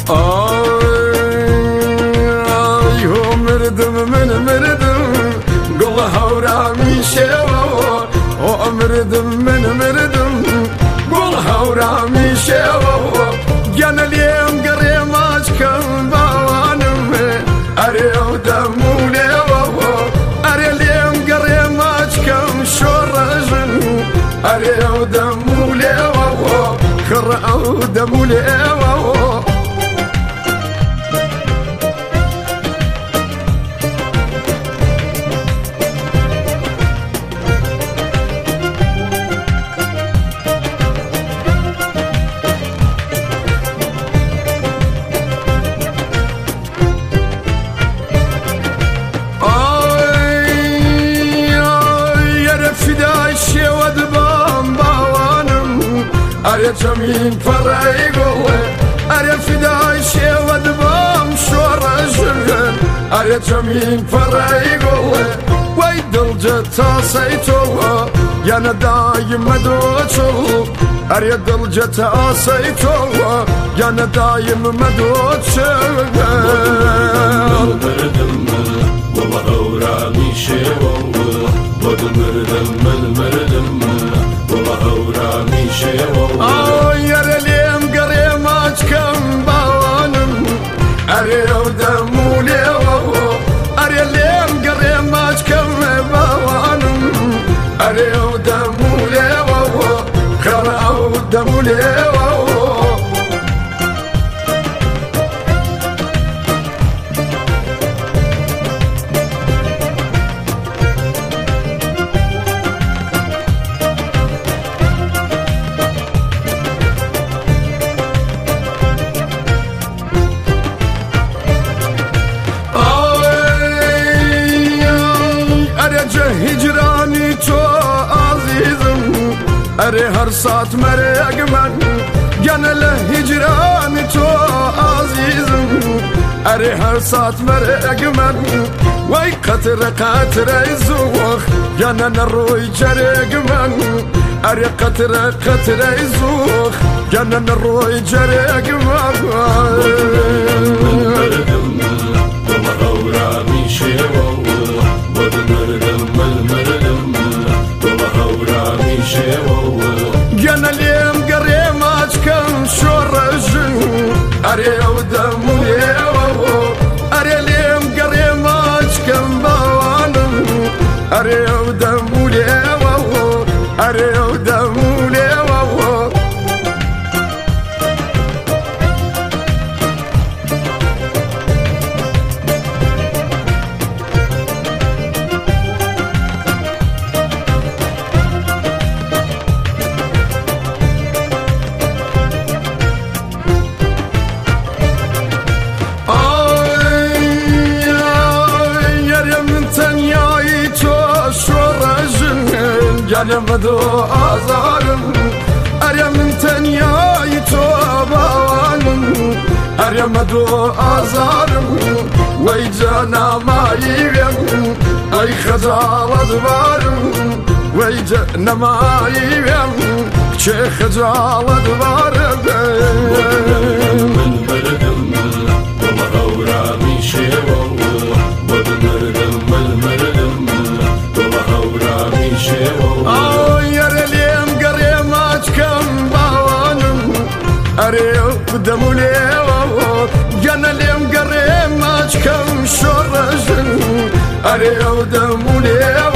آی هو مردم من مردم گل هورامی شوا او مردم من مردم گل هورامی شوا گنلیم گریم آج کم باوانم اره او دموله اره لیم گریم آج کم شورجن اره او دموله خر او دموله اره جمین فرای گوه اره فدای شود بام شور جرگن اره جمین فرای گوه وای دل جتا سیتو یا ندای مدوچو اره دل جتا سیتو یا ندای مدوچو مردم والله أورامي شوا مردم مردم والله أورامي شوا يا رليم قريم أجكم باوانم أريو دمولي أريليم قريم أجكم باوانم أريو دمولي خراو دمولي هجرانی تو عزیزم اره هر ساعت مرگ من گنل هجرانی تو عزیزم اره هر ساعت مرگ من وای قطره زوخ گنن روی جرگ من اره قطره زوخ گنن روی جرگ من والله أورامي شوا جنليم قريم أجكم شورجن أريو دمولي أريليم قريم أجكم باوانم أريو دمولي أريو دمولي يا مدو آزارم أريا من تنياي توبانم أريا مدو آزارم ويجانا ما يبيم أي خجالة دوارم ويجانا ما يبيم شي خجالة دوارم من بردم والله أورامي شوا مردم والله أورامي شوا يا رليم قريم أجكم باوانم أريو دمولي جنليم قريم أجكم شورجن أريو دمولي